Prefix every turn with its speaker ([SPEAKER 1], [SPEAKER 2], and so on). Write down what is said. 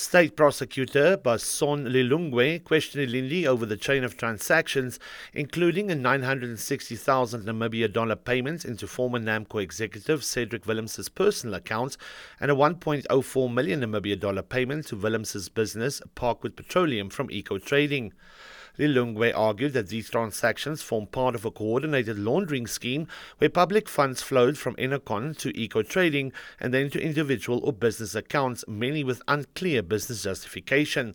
[SPEAKER 1] State Prosecutor Bason Lilongwe questioned Lindy over the chain of transactions, including a 960,000 Namibia dollar payment into former NAMCO executive Cedric Willems's personal account and a 1.04 million Namibia dollar payment to Willems's business Parkwood Petroleum from Eco Trading. Lilongwe argued that these transactions form part of a coordinated laundering scheme where public funds flowed from Enercon to Eco Trading and then to individual or business accounts, many with unclear business justification.